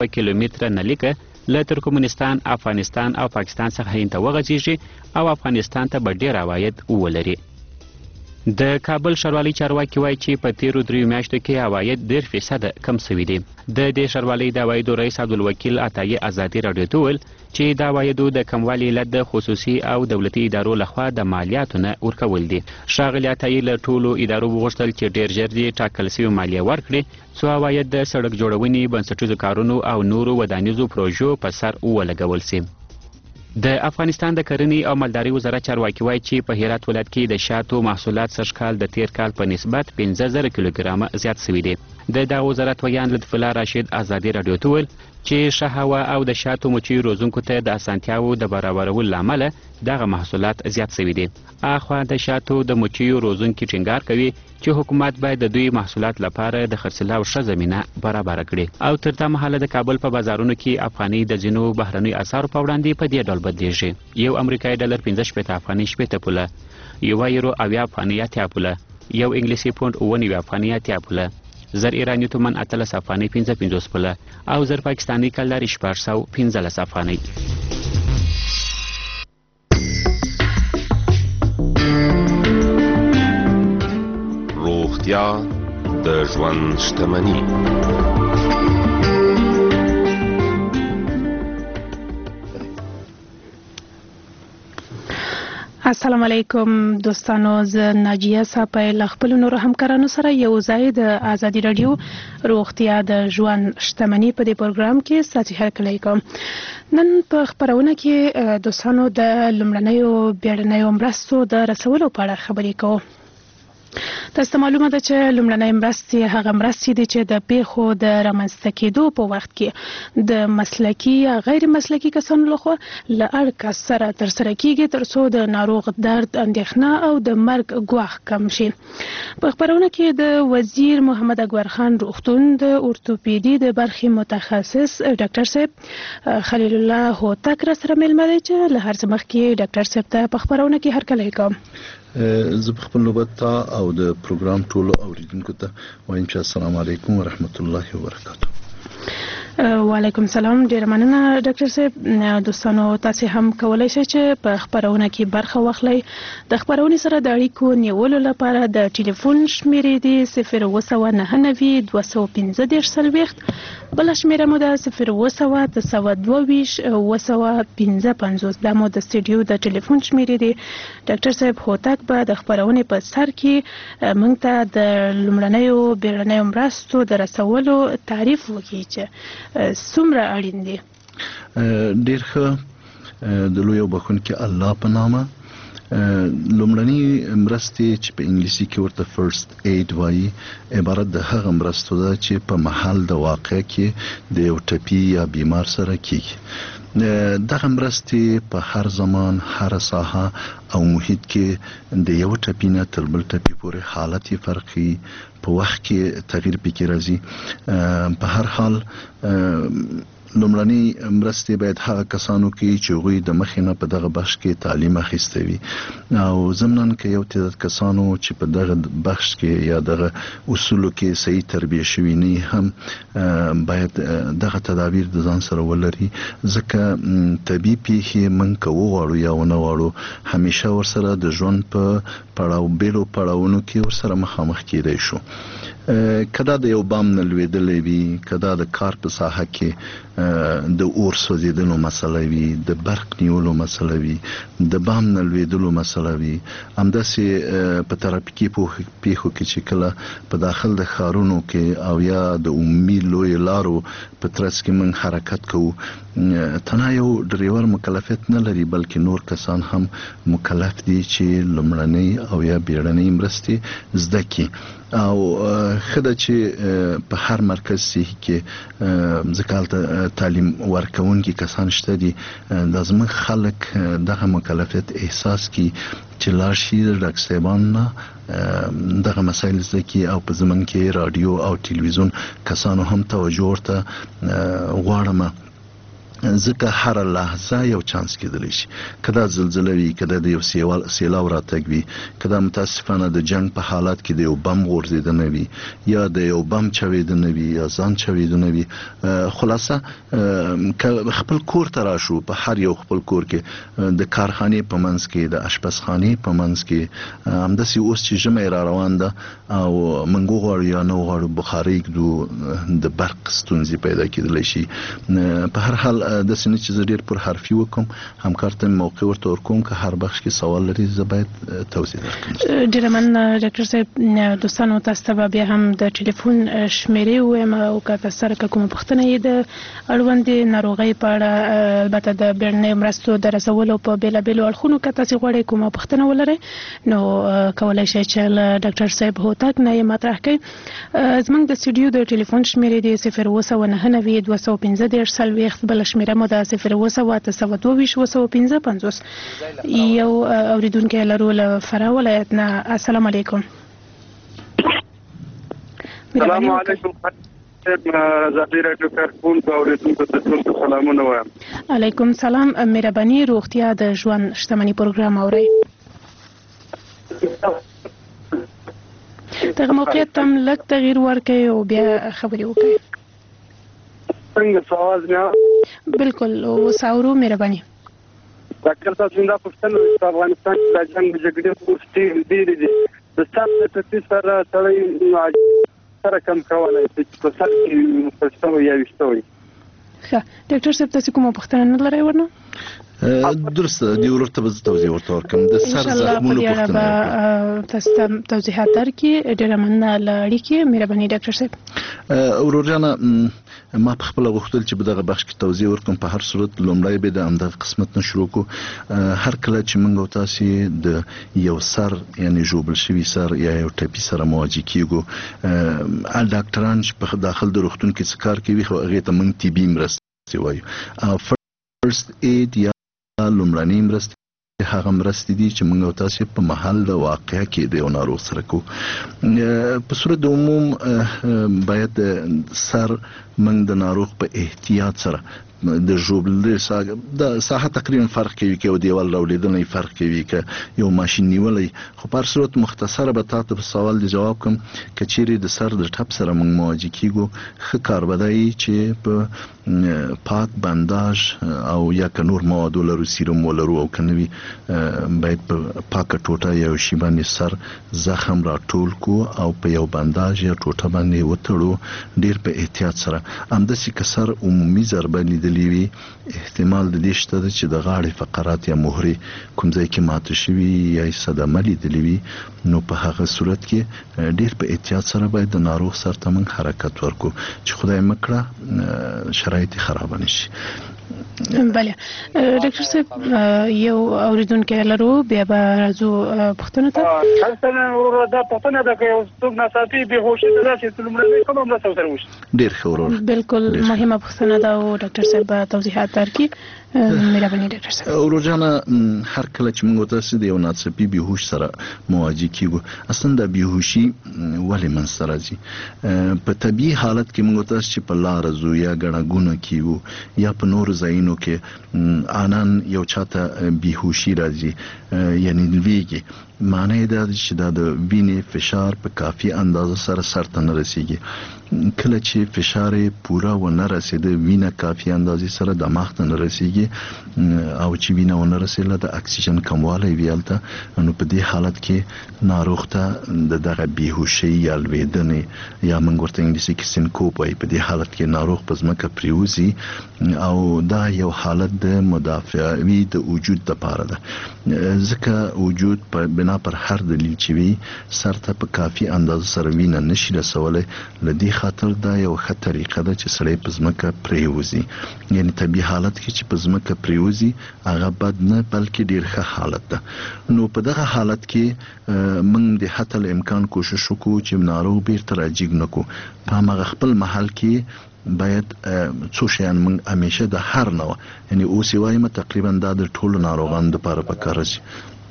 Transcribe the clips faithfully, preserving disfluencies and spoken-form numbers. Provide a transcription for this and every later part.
کیلومتره نلیکه له ترکمنستان، افغانستان او پاکستان څخه هند ته وغځیږي او افغانستان ته به ډیر عواید ولري. د کابل ښاروالۍ چارواکي وایي چې په تیرو دریو میاشتو کې عواید ډېر فیصده کم سوي دي. د دې ښاروالۍ د عوایدو رئیس عبدالوکیل عطایي ازادي راډیو ته وویل چې د عوایدو د کموالي علت د خصوصي او دولتي ادارو لخوا د مالیاتو نه ورکول دي. ښاغلي عطایي له ټولو ادارو وغوښتل چې ډېر ژر دې ټاکل سوي مالیه ورکړي څو عواید د سړک جوړونې، بنسټیزو کارونو او نورو ودانیزو پروژو په سر ولګول سي. د افغانستان د کرنې او مالدارۍ وزارت چارواکي وایي چې په هرات ولایت کې د شاتو محصولات سږ کال د تیر کال په نسبت پنځه زره کیلوګرامه زیات سوي دي. د دغه وزارت ویان لطف الله راشد ازادي راډیو ته وویل چې ښه هوا او د شاتو مچیو روزونکو ته د اسانتیاوو د برابرولو له امله دغه محصولات زیات سوي دي. اخوا د شاتو د مچیو روزونکي ټینګار کوي چې حکومت باید د دوی محصولات لپاره د خرڅلاو ښه زمینه برابره کړي. او تر دا مهاله د کابل په بازارونو کې افغانۍ د ځینو بهرنیو اسعارو په وړاندې په دې ډول بدلیږي. یو امریکایي ډالر پنځه شپېته افغانۍ شپېته پوله، یو یورو اویا افغانۍ اتیا پوله، یو انګلیسي پونډ اوه نوي افغانۍ اتیا پوله، زر ایراني تومن اتلس افغانۍ پنځه پنځوس پوله او زر پاکستاني کلداري شپږ سوه پنځلس افغانۍ. روغتیا د ژوند شتمني. السلام علیکم دوستانو، زه ناجیه صاحب له خپلو نورو همکارانو سره یو ځای د ازادي راډیو روغتیا د ژوند شتمني په دې پروګرام کې ستاسو هرکلی کوم. نن په خپرونه کې دوستانو د لومړنیو بیړنیو مرستو د رسولو په اړه خبرې کوو. تاسو ته معلومه ده چې لومړنۍ مرستې هغه مرستې دي چې د پیښو د رامنځته کېدو په وخت کې د مسلکي یا غیر مسلکي کسانو لخوا له اړ کس سره ترسره کیږي تر څو د ناروغ درد، اندېښنه او د مرګ ګواښ کم شي. په خپرونه کې د وزیر محمد اکبر خان روغتون د اورتوپیدي د برخې متخصص ډاکټر صاحب خلیل الله هوتک را سره مېلمه دی چې له هر څه مخکې ډاکټر صاحب ته په خپرونه کې هرکلی کوم. زه په خپل نوبت ته او د پروګرام ټولو اوریدونکو ته وایم چې السلام علیکم ورحمت الله وبرکاته. وعلیکم السلام. ډیره مننه ډاکټر صاحب. دوستانو تاسو هم کولای شئ چې په خپرونه کې برخه واخلئ. د خپرونې سره د اړیکو نیولو لپاره د ټلیفون شمیرې دي صفر اوه سوه نهه نوي دوه سوه پنځه دېرش څلوېښت، بله شمیره مو ده صفر اوه سوه اته سوه دوه ویشت اوه سوه پنځه پنځوس. دا مو د سټوډیو د ټلیفون شمیرې دي. ډاکټر صاحب هوتک به د خپرونې په سر کې موږ ته د لومړنیو بیړنیو مرستو د رسولو تعریف وکړي چې څومره اړین دي. ډیر ښه. د لوی او بخښونکي الله په نامه لومړنۍ مرستې چې په انګلیسي کې ورته فرست اید وایي عبارت د هغه مرستو ده چې په محل د واقع کې د یو ټپي یا بیمار سره کیږي. دغه مرستې په هر زمان، هر ساحه او محیط کې د یو ټپي نه تر بل ټپي پورې حالت یې فرقي، په وخت کې تغییر پکې راځي. په هر حال لومړنۍ مرستې باید هغه کسانو کې چې هغوی د مخې نه په دغه بخش کې تعلیم اخیستی وي او ضمناً که یو تعداد کسانو چې په دغه بخش کې یا دغه اصولو کې صحیح تربیه شوي نه هم باید دغه تدابیر د ځان سره ولري، ځکه طبي پیښې موږ که وغواړو یا ونه غواړو همیشه ورسره د ژوند په پړاو بیلو پړاوونو کې ورسره مخامخ کیدی شو. که دا د یو بام نه لوېدلی وي، که دا د کار په ساحه کې د اور سوځېدلو مسله وي، د برق نیولو مسله وي، د بام نه لوېدلو مسله وي، همداسې په ترافیکي پیښو کې چې کله په داخل د ښارونو کې او یا د عمومي لویو لارو په ترڅ کې موږ حرکت کوو، تنها یو ډریور مکلفیت نه لري بلکې نور کسان هم مکلف دي چې لومړنۍ او یا بیړنۍ مرستې زده کړي. او ښه ده چې په هر مرکز صحي کې ځکه هلته تعلیم ورکوونکي کسان شته دي، دا زموږ خلک دغه مکلفیت احساس کړي چې لاړ شي د ډاکټر صاحبانو نه دغه مسایل زده کړي او په زموږ کې راډیو او تلویزیون کسانو هم توجه ورته غواړم ځکه هر لحظه یو چانس کېدلی شي، کدا زلزله وي، کدا د یو سیوال سیلاو راتګ وي، کدا متاسفانه د جنگ په حالت کې د یو بم غورځیدنه وي یا د یو بم چویدنه وي یا ځان چویدنه وي. خلاصه خپل کور ته راشو، په هر یو خپل کور کې د کارخانې په منځ کې، د اشپزخانې په منځ کې همداسې اوس چې ژمی را روان ده او موږ وغواړو یا نه وغواړو بخارۍ ږدو، د برق ستونزې پیدا کېدلی شي. په هر حال د سینې چې زه ډېر پر حرفي وکم، همکار ته موقع ورته ورکوم که هر بخش کې سوال لري زه باید توضیح درکړم. ډېره مننه ډاکټر صاحب. دوستانو تاسو ته بیا هم د ټلیفون شمیرې ووایم او که تاسو سره کومه پوښتنه یې د اړوندې ناروغۍ په اړه، البته د بیړنۍ مرستو د رسولو په بېلابېلو اړخونو که تاسو غواړئ کومه پوښتنه ولرئ نو کولی شئ چې له ډاکټر صاحب هوتک نه یې مطرح کړئ. زموږ د سټوډیو د ټلیفون شمیرې د صفر اووه سوه نهه نوي دوه سوه پنځه دېرش څلوېښت، بله شمیره مو د صفر اووه سوه اته سوه دوه ویشت اووه سوه پنځه پنځوس. یو اوریدونکی لرو له فراه ولایت نه. السلام علیکم. السلام علیکم. زابیر راډیو کارکونکو اوریدونکو ته ټول سلامونه وایم. علیکم سلام. مهرباني روغتیا د ژوند شتمني پروګرام اورئ. دغه موقعیت ته لږ تغییر ورکړئ او بیا خبرې وکړئ. څنګه سوال نه بالکل اوس اورو. مهرباني ډاکټر صاحب، څنګه پوښتنه په افغانستان کې د جنگ د جګړې پوښتنې ډېرې دي. د ستاسو د تفصیل سره سره سره کم کولای شي چې په سر کې پښتو یا وشتوي. ښه ډاکټر صاحب، تاسو کومه پوښتنه نه لرئ ورنه؟ درسته دی ورته به توضیح ورته ورکم. د سر زخمونو پوښتنه تاسو ته توضیحات درکړي. ډېره مننه له اړیکې. مهرباني ډاکټر صاحب. ورور جانه، ما په خپل غوښتل چې په دغه بخش کې توضیح ورکوم. په هر صورت لومړی به د همدغه قسمت نه شروع کو. هر کله چې موږ او تاسو د یو سر یعنی ژوبل شوي سر یا یو ټپي سره مواجه کیږو، ډاکټران چې په داخل د روغتون کې څه کار کوي خو هغې ته موږ طبي مرستې وایو. فرست اید یا لومړنۍ مرستې هغه مرستې دي چې موږ او تاسو په محل د واقعه کې د یو ناروغ سره کوو. په صورت د عموم باید سر موږ د ناروغ په احتیاط سره د ژوبل د ساحه تقریبا فرق کوي که یو دیوال راولیدنې فرق کوي که یو ماشین نیولې. خو په هر صورت مختصره به تاسو په سوال د جواب کوم. که چیرې د سر د ټپ سره موږ مواجه کیږو، ښه کار به دی چې په پاک بنداژ او یا که نور مواد ولرو، سیروم ولرو او که نه وي باید په پاکه ټوټه یا یو شي باندې سر زخم راټول کو او په یو بنداژ یا ټوټه باندې وتړو ډیر په احتیاط سره. همداسې که سر عمومي ضربه لیدلې وي، احتمال د دې شته چې د غاړې فقرات یا مهرې کوم ځای کې ماته شوي یا صدمه لیدلې وي، نو په هغه صورت کې ډیر په احتیاط سره باید د ناروغ سر ته موږ حرکت ورکو چې خدای مکړه شرایط خراب نشي. بله ډاکټر صاحب، یو اوریدونکی لرو، بیا به راځو پوښتنو ته. مثلا ورور دا پوښتنه ده که یو څوک ناڅاپي بېهوشي ده چې لومړنۍ کومه مرسته ورسره وشي. ډېر ښه ورور، بالکل مهمه پوښتنه ده او ډاکټر صاحب به توضیحات درکړي. مهرباني ډاکټر صاحب. ورور جانه، هر کله چې موږ تاسو د یو ناڅاپي بېهوش سره مواجه کیږو، اصلا د بېهوشي ولې منځته راځي؟ په طبیعي حالت کې موږ تاسو چې په لاره ځو یا ګڼهګونه کیږو یا په نورو ځایونو کې آنان یو چاته بېهوشي راځي یعنی لویږي، معنی دا چې دا د وینې فشار په کافي اندازه سره سر ته نه رسیږي. کله چې فشار پوره و نه رسیده، وینه کافي اندازې سره دماغ ته نه رسیږي او چې وینه و نه رسیده د اکسیجن کموالی ویالته، نو په دې حالت کې ناروغ ته د دغه بېهوشۍ یا لوېدنې یا موږ ورته انګلیسي کې سینکوپ وایي، په دې حالت کې ناروغ په ځمکه پریوزي او دا یو حالت د مدافعوي د وجود دپاره ده. ځکه وجود په بنا پر هر دلیل چې وي سر ته په کافي اندازه سره وینه نشي رسولی، له دې خاطر دا یو ښه طریقه ده چې سړی په ځمکه پریوزي. یعنی طبیعي حالت کې چې په ځمکه پریوزي هغه بد نه بلکې ډېر ښه حالت ده. نو په دغه حالت کې موږ د حتی الامکان کوشش وکړو چې ناروغ بیرته راجګ نه کړو. په هماغه خپل محل کې باید څو شیان موږ همیشه د هر نوع، یعنی اوس یې وایم تقریبا دا د ټولو ناروغانو دپاره پکار راځي.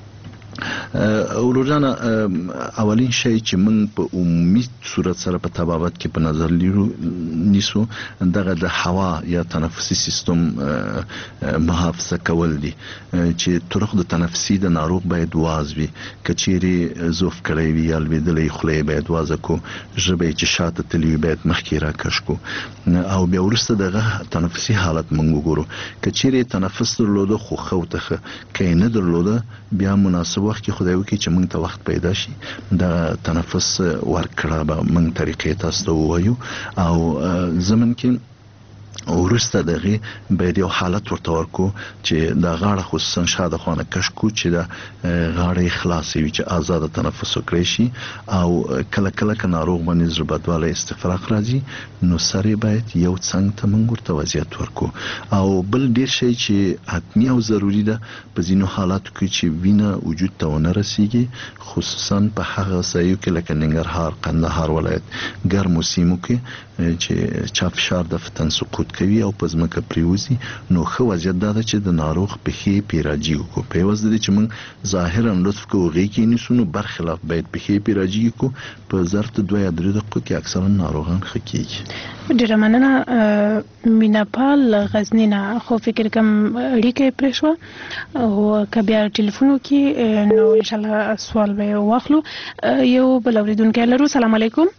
ورورانه اولین شی چې موږ په عمومي صورت سره په طبابت کې په نظر لیرو نیسو دغه د هوا یا تنفسي سیستم محافظه کول دي چې طرق د تنفسي د ناروغ باید واز وي کچيري زوف کړی وي یا لویدلې خولې باید واز کو ژبه چې شاته تلوي باید مخکې را کش کو او بیا ورسته دغه تنفسي حالت موږ وګورو کچيري تنفس درلوده خو خوته کینه درلوده بیا مناسب وخت کې خدای وکړي چې موږ ته وخت پیدا شي د تنفس ورکړه به موږ طریقې تاسو ته ووایو او زمن کې ورسته دغه باید یو حالت ورته ورکو چې د غاړه خصوصا شاده خانه کش کو چې د غاړې خلاصي وي چې آزاد تنفس وکړي شي او کله کله ک ناروغ باندې ضربتواله استفراغ راځي نو سره باید یو څنګه ته موږ ورته وضعیت ورکو او بل ډیر شي چې حتمی او ضروری ده په ځینو حالاتو کې چې وینه وجود ته ونه رسیږي خصوصا په هغه ځایو کې لکه ننګرهار قندهار ولایت ګرمو سیمو کې چې چا فشار د فتن سقوط کوي او په ځمکه پریوزي نو خو وضعیت دا ده چې د ناروغ پخې پیراجي کو په وځ د چې موږ ظاهرا لطف کوو کې نیسونو برخلاف باید پخې پیراجي کو په ظرف د دوه یا درې دقیقو کې اکثرا ناروغان خکېږي. ډیره مننه میناپال غزنینا خو فکر کوم اړیکه پرېښوه او کبیا ټلیفون کې نو ان شاء الله سوال به واخلو. یو بل اوریدونکو لرو. سلام علیکم.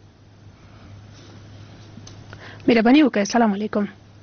مهرباني وکړئ. السلام علیکم.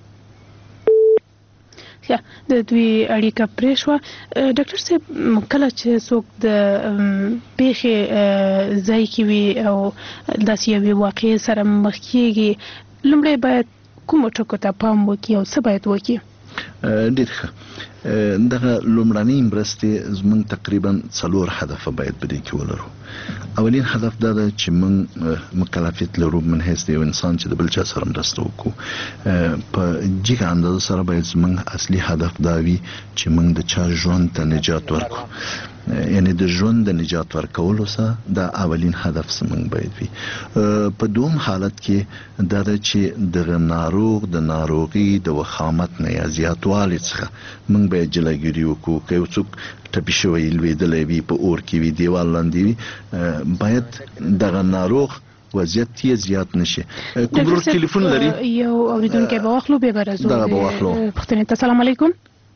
یا د دوی اړیکه پرېښوه. ډاکټر صاحب کله چې څوک د پیښې ځای کې وي او داسې یوې واقعې سره مخ کېږي لومړی باید کومو ټکو ته پام وکړي او څه باید وکړي؟ ډېر ښه. دغه لومړنۍ مرستې زموږ تقریبا څلور هدفه باید په دې کې ولرو. اولین هدف دا ده چې موږ مکلفیت لرو من حیث د یو انسان چې د بل چا سره مرسته وکړو په جګه اندازه سره باید زموږ اصلي هدف دا وي چې موږ د چا ژوند ته نجات ورکړو یعنی د ژوند د نجات ورکولو سره دا اولین هدف زموږ باید وي. په دوم حالت کې دا ده چې د ناروغ د ناروغي د وخامت نه یا زیاتوالي څخه موږ باید جلوګیري وکړو. که یو څوک ټپي شوی لویدلی وي په اور کې وي دیوال لاندې وي باید دغه ناروغ وضعیت یې زیات نشي. کوم ټلیفون لري؟ یو اوریدونکی به واخلو بیا به راځو دغه به واخلو. پښتنې ته سلام علیکم.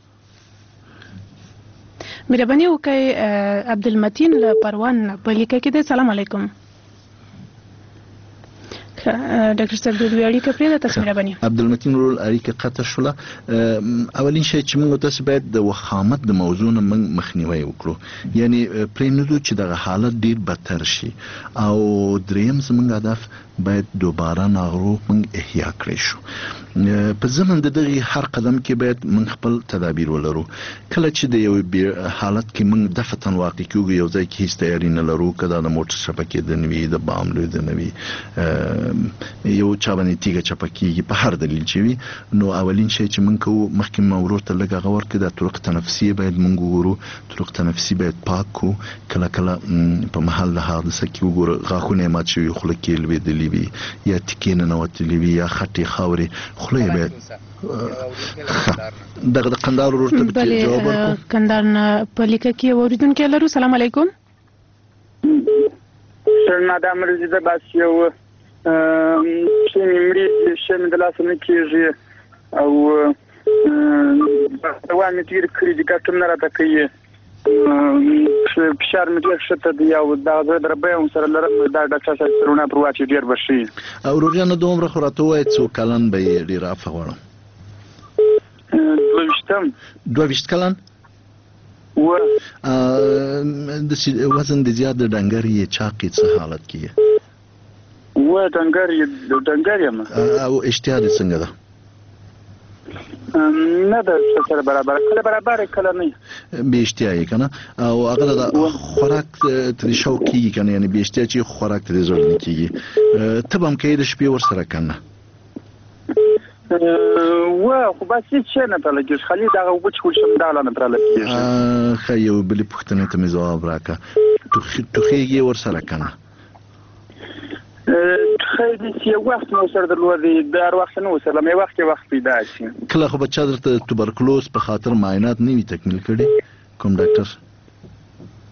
مهرباني وکړئ عبدالمتین له پروان په لیکه کې دی. سلام علیکم. ډاکټر صاحب د دوی اړیکه پرې ده تاسو مهرباني. عبدالمتین ورول اړیکه قطع شوله. اولین شی چې موږ تاسو باید د وخامت د موضوع نه موږ مخنیوي وکړو یعنی پرې نه دوی چې دغه حالت ډیر بدتر شي او دریم زموږ هدف باید دوباره ناروغ موږ احیا کړی شو. په زمن د دغه هر قدم کې باید موږ خپل تدابیر ولرو. کله چې د یو حالت کې موږ دفتن واقع کیږي یو ځای کې هیڅ تیاری نه لرو کدا د موټر شبکې د نوي د بام لوي د نوي یو چا باندې تیګه چپکیږي په هر دلیل چې وي نو اولین شی چې موږ کوو مخکې مورور ته لږ غور کړو د طرق تنفسي باید موږ وګورو. طرق تنفسي باید پاک کو. کله کله په محل د حادثه کې وګورو غاښونه مات شوي خوله کې لویدلي وي یا تکې ننوتلي وي یا خټې خاورې خوله باید دغه د قندهار ورور ته جواب ورکړو. قندهار نه په لیکه کې اوریدونکي لرو. سلام علیکم. سلام د امریکا د باسیو چې مړي چې د لاس نه کېږي او دوا مې تیر کړی دي کټم نه راته کوي فشار مې ډېر شته دی او دا دربه هم سره لرم دا ډاکټر صاحب سرونه پر واچي ډېر بشي او روغیانه دومره خو راته وایي څو کلن به ډېر عفو غواړم. دوه ویشتم دوه ویشت کلن و د وزن د زیات د ډنګر یې چاقي څه حالت کې و ډنګر یې ډنګر یم او اشتها دې څنګه ده؟ نه ده سره برابر کله برابر کله نه به اشتها یې کنه او هغه د خوراک تر شوق کیږي کنه یعنی به اشتها چې خوراک تر زړه نه کیږي ته هم کې د شپې ور سره کنه و خو بس هیڅ نه تل کېږي خالي دا وبچ خو شم دا نه تل کېږي خو یو بل پښتنه ته جواب راکا توخیږي ور سره کنه خیلی سی وخت نو سره درلودي د وخت نو سره مې وخت وخت پیدا شي کله خو بچا درته توبرکلوز په خاطر معاینات نه وی تکمیل کړي کوم ډاکټر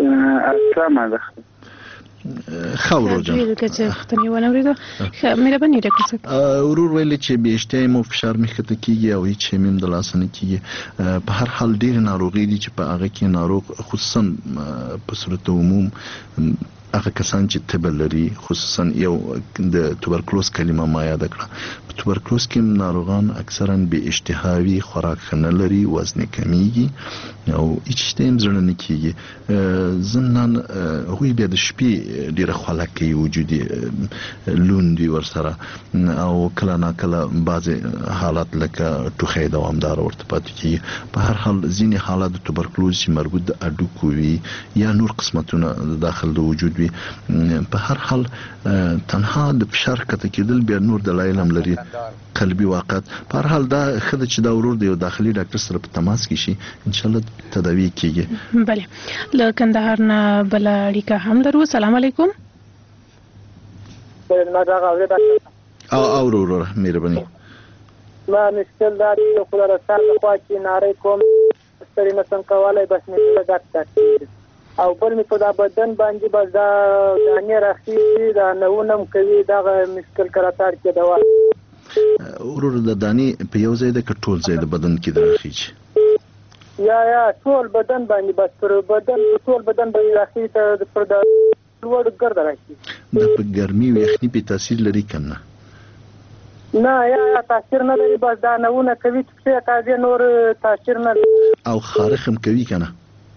اسلام ده خاورو جان دغه چې ختمي ونه ورېدو مهرباني ډاکټر صاحب ورور ویل چې به اشتهای مو فشار مخته کیږي او هیڅ مم د لاسنه کیږي په هر حال ډیر ناروغي دي چې په هغه کې ناروغ خصوصا په صورت عموم هغه کسان چې تبه لري خصوصا یو د توبرکلوز کلمه ما یاد کړه په توبرکلوز کې ناروغان اکثرا به اشتهاوي خوراک خنه لري وزن کمیږي او هیڅ تیم زړه نه کیږي زنان هوی بیا د شپې ډیره خلک وجودي لوندي ورسره او کله نا کله بعض حالات لکه ټوخی دوامدار ورته پاتې کیږي په هر حال ځینې حالات د توبرکلوز چې مربوط د اډوکو وي یا نور قسمتونه داخل د وجود په هر حال تنها د فشار کته کېدل بیا نور دلایل هم لري قلبي واقعات په هر حال دا خدای چې دا ورور دی یو داخلي ډاکټر سره په تماس کې شي ان شاء الله تداوی کیږي. بله له کندهار نه بل اړیکه هم لرو. السلام علیکم. او او ورور مهرباني ما مشکل داري خو راځه خو چې ناری کوم ستړي نسم کولای بس مې ډاکټر او بل می په دا بدن باندې بس دا دانې راخي دا نوونم کوي دا مشکل کراتار کې دوا ورور د دانې په یو ځای د کټول ځای د بدن کې راخي یا یا ټول بدن باندې بس پر بدن ټول بدن باندې راخي ته پر دا لوړ ګرځي راخي د په ګرمي او یخني په تاثیر لري کنه نه یا تاثیر نه لري بس دا نوونه کوي چې کاږي نور تاثیر نه او خارخ هم کوي کنه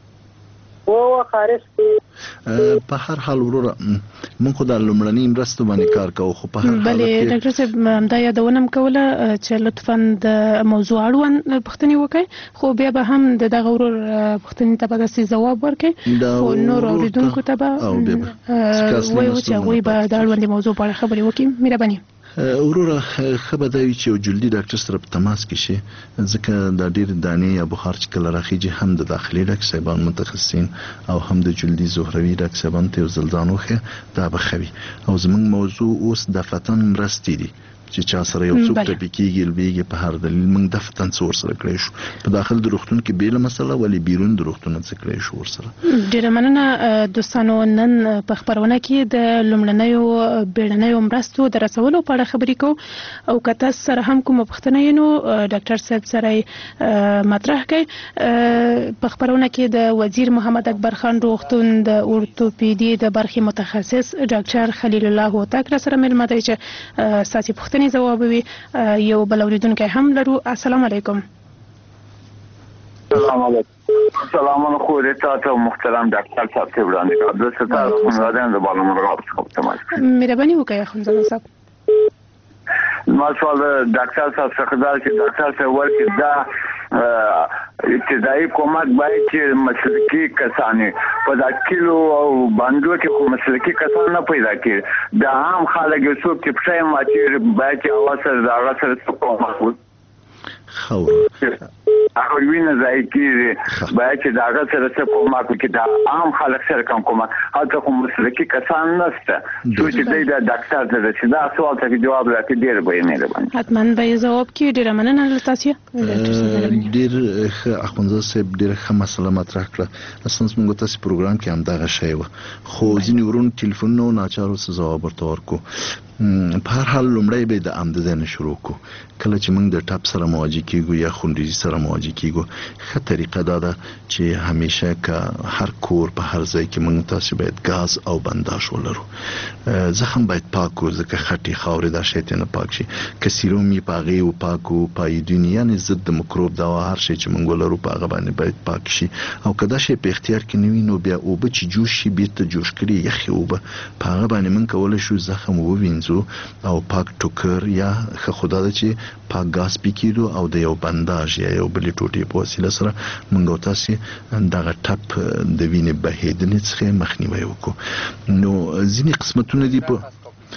او خارج په هر حال وروره مونږ خو د لومړنۍ مرستو باندې کار کوو خو په هر حال بلې ډاکټر صاحب دا یادونه م کوله چې لطفا د موضوع اړوند پوښتنې وکړئ خو بیا به هم د دغه ورور پوښتنې ته به داسې ځواب ورکړئ خو نور اورېدونکو ته به وایو چې هغوی به د اړوندې موضوع په اړه خبرې وکړي. مهرباني وروره خبر دا وي چې یو جلدي ډاکټر سره په تماس کې شي ځکه دا ډېر دانې یا بخار چې کله راخیږي هم د داخلي ډاکټر صاحبان متخصصین او هم د جلدي زهروي ډاکټر صاحبان ته یو ځل ځان وښیه دا به ښه وي. او زموږ موضوع اوس دفتن مرستې دي چې چا سره یو څوک ټپي کېږي لویږي په هر دلیل موږ دفتن څه ورسره کړی شو په داخل د روغتون کې بیله مسله ولې بیرون د روغتون څه کړی شو ورسره. ډېره مننه دوستانو. نن په خپرونه کې د لومړنیو بیړنیو مرستو د رسولو په اړه خبرې کوو او که تاسو سره هم کومه پوښتنه وي نو ډاکټر صاحب سره مطرح کړئ. په خپرونه کې د وزیر محمد اکبر خان روغتون د اورتوپیدي د برخې متخصص ډاکټر خلیل الله هوتک را سره مېلمه دی چې ستاسو پوښتنې ځوابوي. یو بل اورېدونکی هم لرو. السلام علیکم. السلام علیکم. سلام علیکم تاسو محترم ډاکټر صاحب ته وړاندې د ستاسو خبرونه د بالامر راځم تمام. مهرباني وکړئ خنځل صاحب. ما سوال ډاکټر صاحب څخه دا چې ډاکټر صاحب ورته دا ابتدایي کومک باید چې مسلکي کسانې په دا کیلو او باندې کې کوم مسلکي کسان نه پیدا کړي دا عام خلک یو څوک چې په ماچې باید چې اوسه دا غسر کومک خو هغه وینه ځای کې باید چې دا غسر څه کومک کې دا عام خلک سره کوم کومک هغه کوم مسلکي کسان نشته چې دا ډاکټر ته چې دا سوال ته جواب راکړي ډیر به نه لري حتماً به جواب کې ډیر مننه له تاسو. ډیر اخوند صاحب ډیر ښه مسله مطرح کړه اصلا موږ تاسو پروګرام کې هم دا غشای و خو ځینې ورون ټلیفون نو ناچارو څه جواب ورته ورکو. په هر حال لومړی به د آمدزنه شروع کو کله چې موږ د ټاپ سره مواجه کیږو یا خونریزي سره مواجه کیږو ښه طریقه دا ده چې همیشه که هر کور په هر ځای کې موږ تاسو باید غاز او بنداژ ولرو. زخم باید پاکو ځکه خټي خاورې دا شی ته نه پاک شي که سیرومي پاغي او پاکو پایدونی یعنی ضد د میکروب دا هر شی چې موږ ولرو په هغه باندې باید پاک شي او که دا شی په اختیار کې نه وي نو بیا او به چې جوش شي بیرته جوش کړي یخي او به په هغه باندې موږ کولای شو زخم ووینځو او پاک ټوکر یا خدا د چې پاک غاز پکېدو او د یو بنداژ یا یو بل ټوټي په وسیله سره موږ تاسو دغه ټپ د وینې بهیدنې څخه مخنیوي وکړو. نو ځینې قسمتونه دي په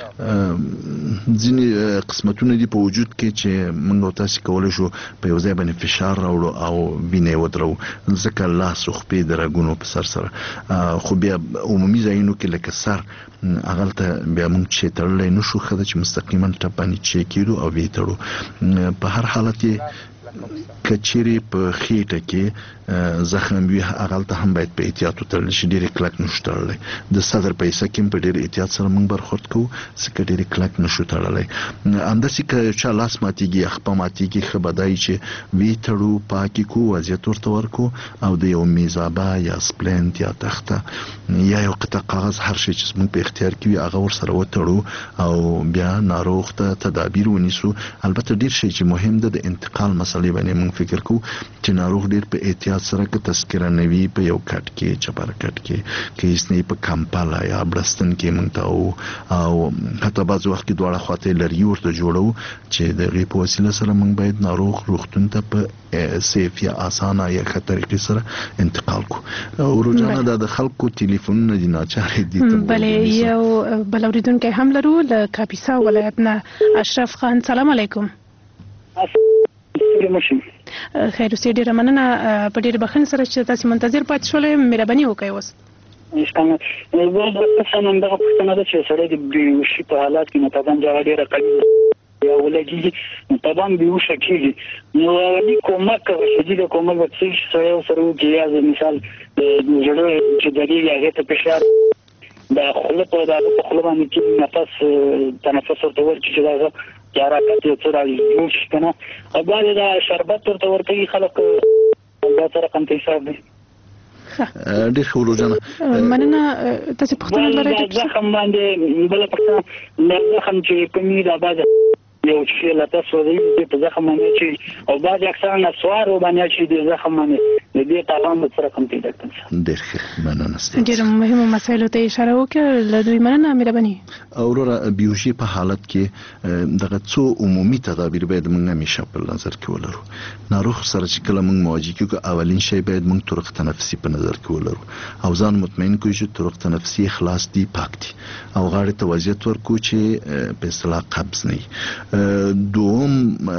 ځینې قسمتونه دي په وجود کې چې موږ تاسو کولای شو په یو ځای باندې فشار راوړو او وینې ودرو ځکه لاس او خپې د رګونو په سر سره خو بیا عمومي ځایونو کې لکه سر اغل ته بیا موږ چې تړلې نشو خدای چې مستقیما ټپ باندې چې کېدو او وی تړو. په هر حالت کچيري په خېټه کې زخم وي هغه ته هم باید په احتیاط وتړل شي ډېر کلک نشو تړلی د صدر په حصہ کې په ډېر احتیاط سره موږ برخورد کوو ځکه ډېر کلک نشو تړلی همداسې که چا لاس ماتېږي یا خپه ماتېږي ښه به دا وي چې وی تړو پاکې کړو وضعیت ورته ورکړو او د یو میزابه یا سپلنټ یا تخته یا یو قطعه کاغذ هر شی چې موږ په اختیار کې وي هغه ورسره وتړو او بیا ناروغ ته تدابیر ونیسو البته ډېر شی چې مهم ده د انتقال مسلې باندې موږ فکر کوو چې ناروغ ډېر په احتیاط سره که تذکره نه وي په یو کټ کې چپر کټ کې که هیڅ نه په کمپالا یا برستن کې موږ ته او حتی بعض وخت کې دواړه خواته لري ورته جوړو چې د غي په وسیله سره موږ باید ناروغ روغتون ته په سیف یا اسانه یا ښه طریقې سره انتقال کو او روزانه د خلکو ټلیفونونه دي ناچارې دي بلې یو بل اوریدونکو هم لرو له کاپیسا ولایت نه اشرف خان سلام علیکم خیر اوسې ډیره مننه په ډیره بخښنې سره چې تاسو منتظر پاتې شولې مهرباني وکړئ اوس نشته زه د څه نن دغه پوښتنه ده چې سړی د بیهوشي په حالات کې متدان جوړ ډیره کوي یا ولګي متدان بیهوشه کیږي نو اولي کومک شدید کومک وڅ سره سره کې یا مثال د جوړ چې دغه هغه ته فشار د خپل په دغه په خپل باندې کې نفس تنفس ورته ورچې چې دا یا راکټ یو څه راځي چې کنه او باندې دا شربت ورته ورکوي خلک دا سره کوم حساب دی ډېر ښه ورجانه مننه تاسو پوښتنه لرئ چې زخم باندې بل پښتنه زخم چې کومي دا باندې یو شی لا تاسو دې په زخم باندې چې او باندې اکثر نسوار باندې چې د زخم باندې د دې تعامل سره کوم دی ډاکټر ډېر ښه مننه ډېر مهمه مسایلو ته اشاره وکړه له دوی مننه مهرباني اورora بیوشي په حالت کې دغه څو عمومي تدابیر باید موږ همیشه په نظر کې ولرو ناروغ سره چې کله موږ مواجه کیږو اولین شی باید موږ طرق تنفسي په نظر کې ولرو او ځان مطمئن کړو چې طرق تنفسي خلاص دي پاک دي او غاړې ته وضعیت ورکړو چې په اصطلاح قبض نه دوم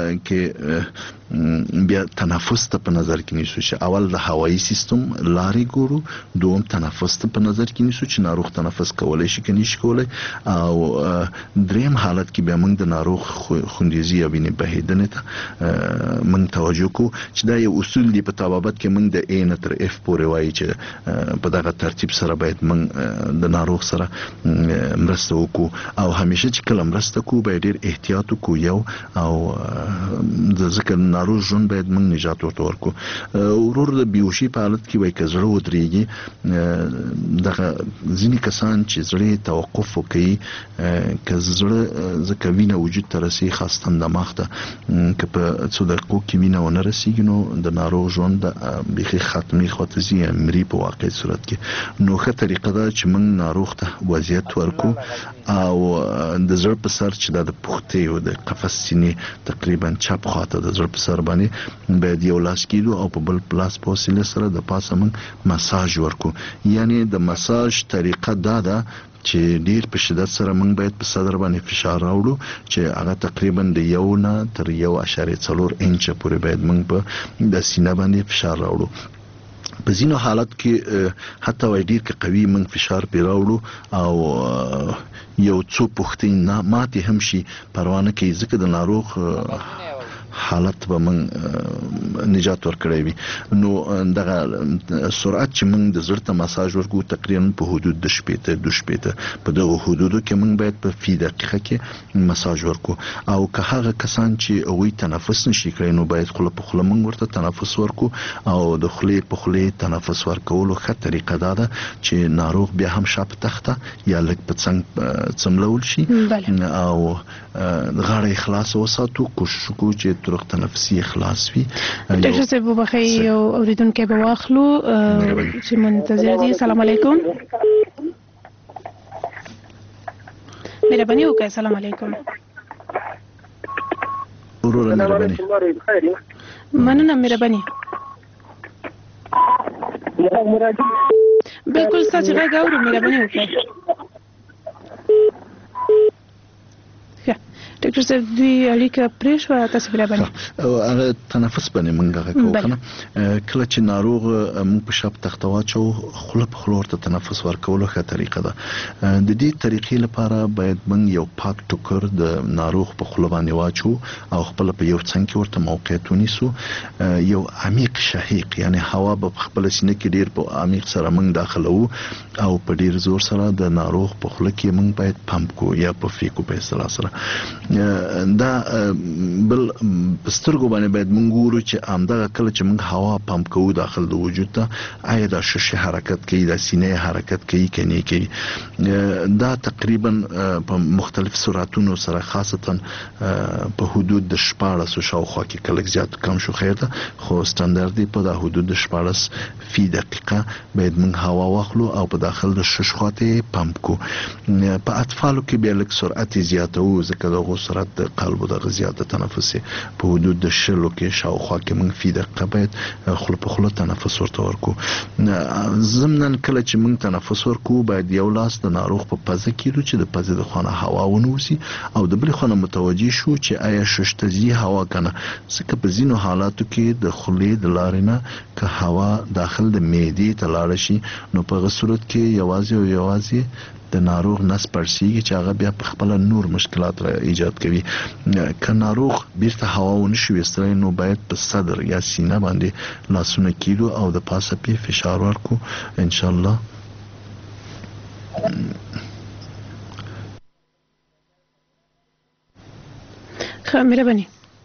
کې بیا تنفس ته په نظر کې نیسو چې اول د هوایي سیستم لارې ګورو دوم تنفس ته په نظر کې نیسو چې ناروغ تنفس کولای شي که نشي کولای او دریم حالت کې بیا موږ د ناروغ خوندیزي یا وینې بهیدنې ته موږ توجه کوو چې دا یو اصول دی په طبابت کې موږ د A نه تر F پورې وایي چې په دغه ترتیب سره باید موږ د ناروغ سره مرسته وکړو او همیشه چې کله مرسته کوو باید ډېر احتیاط وکړو یو او د ذکر ناروغ ژوند باید موږ نجات ورته ورکړو ورور د بیهوشي په حالت کې وایي که زړه ودرېږي دغه ځینې کسان چې زړه توقف وکړي که زړه ځکه وینه وجود ته رسي خاصتاً دماغ ته که په څو دقیقو کې وینه ونه رسېږي نو د ناروغ ژوند بیخي ختمي خواته ځي یا مري په واقعي صورت کې نو ښه طریقه ده چې موږ ناروغ ته وضعیت ورکړو او د زړه په سر چې دا د پښتۍ او د قفس سینې تقریبا چپ خواته د زړه په سر باندې باید یو لاس کېدو او په بل لاس په وسیله سره د پاسه موږ مساج ورکړو یعنی د مساج طریقه دا ده چې ډیر په شدت سره موږ باید په صدر باندې فشار راوړو چې هغه تقریبا د یو نه تر یو اشاریه څلور انچه پورې باید موږ په د سینه باندې فشار راوړو په ځینو حالت کې حتی وای ډیر کې قوي موږ فشار پې راوړو او یو څو پوښتنې ماتې هم شي پروا نه کوي ځکه د ناروغ حالت به موږ نجات ورکړی وي نو دغه سرعت چې موږ د زړه ته مساج ورکوو تقریبا په حدود د شپېته دوه شپېته په دغو حدودو کې موږ باید په فی دقیقه کې مساج ورکوو او که هغه کسان چې هغوی تنفس نشي کړی نو باید خوله په خوله موږ ورته تنفس ورکوو او د خولې په خولې تنفس ورکولو ښه طریقه دا ده چې ناروغ بیا هم شا په تخته یا لږ په څنګ څملول شي او غاړه یې خلاصه وساتو کوشش وکړو چې طرق تنفسي خلاص وي ډاکټر صاحب وبخښئ یو اوریدونکی به واخلو چې منتظر دي سلام علیکم مهرباني وکړئ سلام علیکم وروره مهرباني مننه مهرباني بالکل ستاسو غږ اورو مهرباني وکړئ ډاکټر صاحب دوی اړیکه پرې شوه تاسو بیا باندې هغه تنفس باندې موږ کوو کنه کله چې ناروغ موږ په شپ تخته واچو خوله په خوله ورته تنفس ورکولو ښه طریقه ده. د دې طریقې لپاره باید موږ یو پاک ټوکر د ناروغ په خوله باندې واچو او خپل په یو څنګ کې ورته موقعیت ونیسو. یو عمیق شهیق یعنی هوا په خپل سینه کې ډیر په عمیق سره موږ داخلو او په ډیر زور سره د ناروغ په خوله کې موږ باید پمپ کو یا په فیکو په اصطلاح سره. دا بل سترګو باندې باید موږ ګورو چې همدغه کله چې موږ هوا پمپ کوو داخل د وجود ته آیا دا ششه حرکت کوي د سینې حرکت کوي کني کوي. دا تقریبا په مختلف سرعتونو سره خاصتا په حدود د شپاړس شاوخوا کې کله زیات کم شو خیر ده خو ستاندردي په د حدود د شپاړس فی دقیقه باید موږ هوا واخلو او په داخل د شش خواته پمپ کو. په اطفالو کې بیا لږ سرعت زیاته وو ځکه دغه سرعت د قلب د غزيات تنفس په حدود د شلو کې شاوخوا کې موږ فی دقیقه باید خپل په خپل تنفس ورته ورکو. ضمن کله چې موږ تنفس ورکو باید یو لاس د ناروغ په پزه کې چې د پزه د خانه هوا ونوسي او د بل خانه متوجي شو چې آیا ششتزي هوا کنه ځکه په ځینو حالاتو کې د خلې د لارې نه که هوا داخل د معدې ته لاړ شي نو په غو صورت کې یوازې او یوازې د ناروغ نس پړسیږي چې هغه بیا په خپل نور مشکلات را ایجاد کوي. که ناروغ بیرته هوا ونشي وسترای نو باید په صدر یا سینه باندې لاسونه کیلو او د پاسه په فشار ورکو ان شاء الله. خامره بني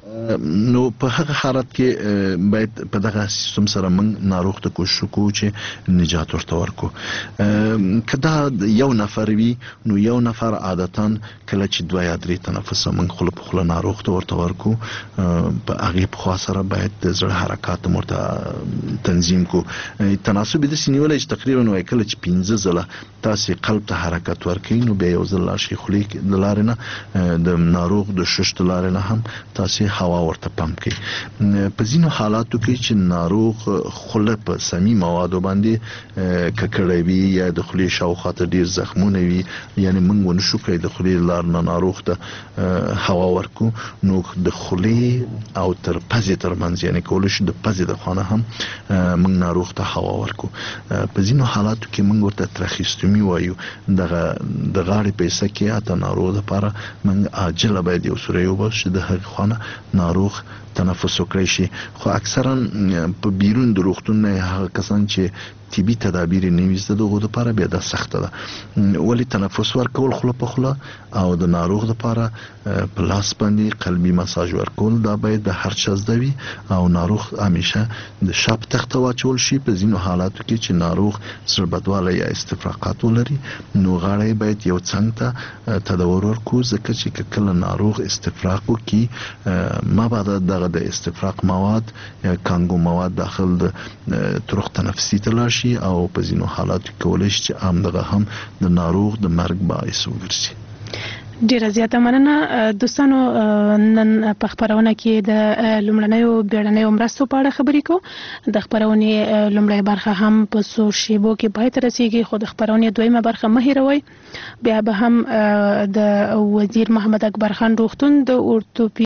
نو په هغه حالت کې باید په دغه سیستم سره موږ ناروغ ته کوشش وکړو چې نجات ورته ورکو. کدا یو نفر وي نو یو نفر عادتاً کله چې دوه یا درې تنفس موږ خپل په خپل ناروغ ته ورته ورکو په هغه په خوا سره باید د زړه حرکات مرته تنظیم کو. تناسب د سینولای چې تقریبا وای کله چې پنځه ځله تاسو قلب ته حرکت ورکړئ نو بیا یو ځل شي خلیک د لارې نه د ناروغ د شش د لارې نه هم تاسو هوا ورته پمپ کوي. په ځینو حالاتو کې چې ناروغ خوله په سمي موادو باندې ککړوي یا د خولې شاوخوا ته ډیر زخمونه وي یعنی موږ ونشو کوي د خولې لار نه ناروغ ته هوا ورکو نو د خولې او تر پزې ترمنځ یعنی کول شي د پزې د خانه هم موږ ناروغ ته هوا ورکو. په ځینو حالاتو کې موږ ورته تراخیستومي وایو دغه د غاړې په حصہ کې اته ناروغ لپاره موږ عاجل باید یو سوري وبس د هغه خانه ناروغ تنفس وکړي شي. خو اکثرا په بیرون د روغتون نه هغه کسان چې طبي تدابیر نیوي زده دغه لپاره بیا د سخت ده ولی تنفس ورکول خله په خله او د ناروغ لپاره په لاس باندې قلبي مساج ورکول دا باید د هر چا زده وي او ناروغ همیشه د شاپ تخته واچول شي. په ځینو حالاتو کې چې ناروغ سر بدواله یا استفراقات ولري نو غاړه باید یو څنګ ته تداور ورکو ځکه چې کله ناروغ استفراق وکي ما بعد دغه د استفراق مواد یا کانګو مواد داخل د طرق تنفسي ته شي او په ځینو حالاتو کې کولای شي چې عام دغه هم د ناروغ د مرګ باعث وګرځي. ډیره زیاته مننه دوستانو. نن په خبرونه کې د لومړنیو بیړنیو مرستو په اړه خبرې کوو. د خبرونې لومړی برخه هم په څو شیبو کې پای ته رسیږي خو د خبرونې دویمه برخه مه هیروئ. بیا به هم د وزیر محمد اکبر خان روغتون د اورتوپی